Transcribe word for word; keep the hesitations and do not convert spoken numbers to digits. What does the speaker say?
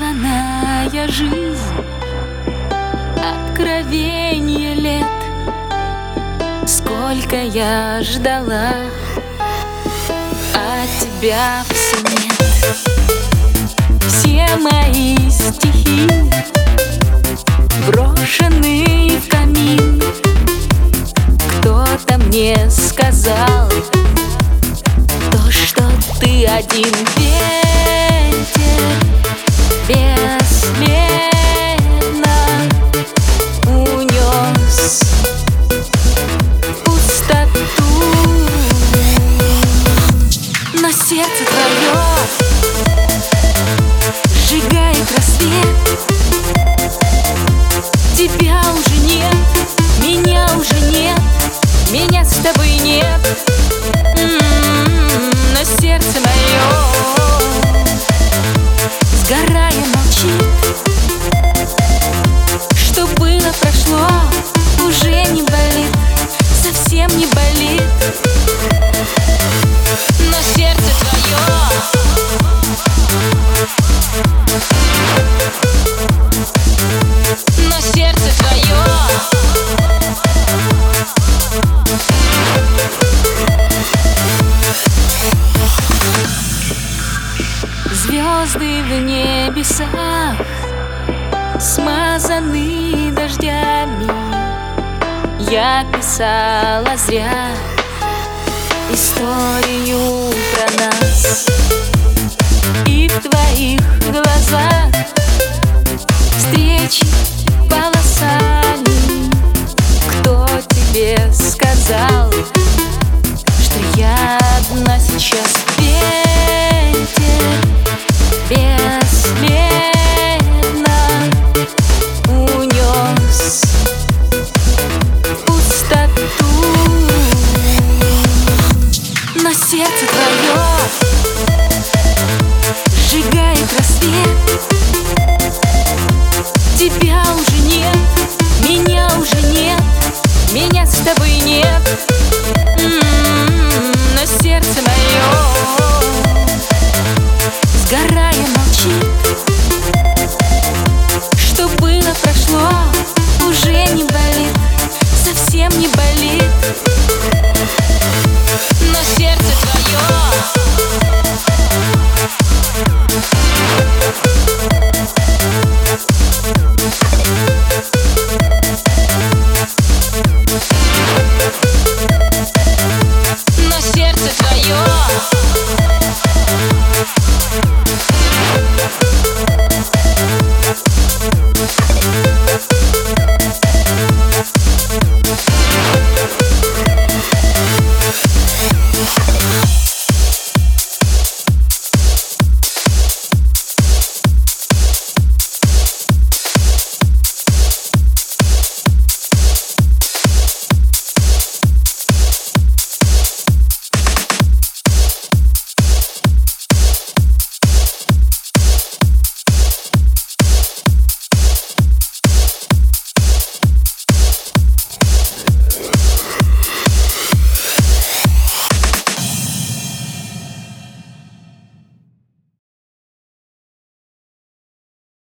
Неназванная жизнь, откровение лет. Сколько я ждала, а тебя все нет. Все мои стихи брошены в камин. Кто-то мне сказал то, что ты один ветер бесследно унес пустоту. Но сердце твое сжигает рассвет. Тебя уже нет, меня уже нет, меня с тобой нет. М-м-м, но сердце мое, сгорая, молчит. Что было, прошло, уже не болит, совсем не болит. Но сердце твое Но сердце твое звезды в небесах смазаны дождями. Я писала зря историю про нас.